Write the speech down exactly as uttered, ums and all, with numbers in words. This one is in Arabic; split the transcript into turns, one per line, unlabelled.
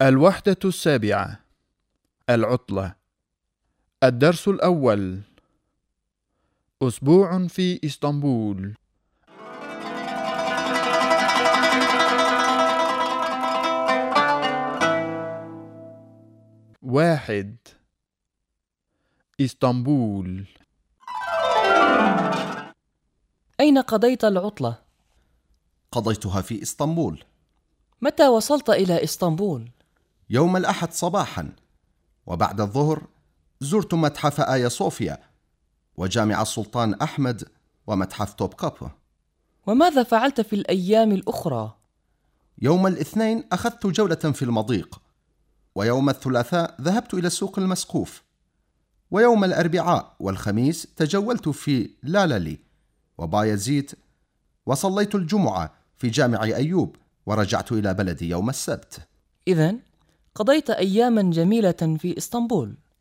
الوحدة السابعة. العطلة. الدرس الأول. أسبوع في إسطنبول. واحد. إسطنبول.
أين قضيت العطلة؟
قضيتها في إسطنبول.
متى وصلت إلى إسطنبول؟
يوم الأحد صباحا، وبعد الظهر زرت متحف آيا صوفيا وجامع السلطان أحمد ومتحف توبكابي.
وماذا فعلت في الأيام الأخرى؟
يوم الاثنين أخذت جولة في المضيق، ويوم الثلاثاء ذهبت إلى السوق المسقوف، ويوم الأربعاء والخميس تجولت في لالالي وبايزيد، وصليت الجمعة في جامع أيوب، ورجعت إلى بلدي يوم السبت.
إذن قضيت أياما جميلة في إسطنبول.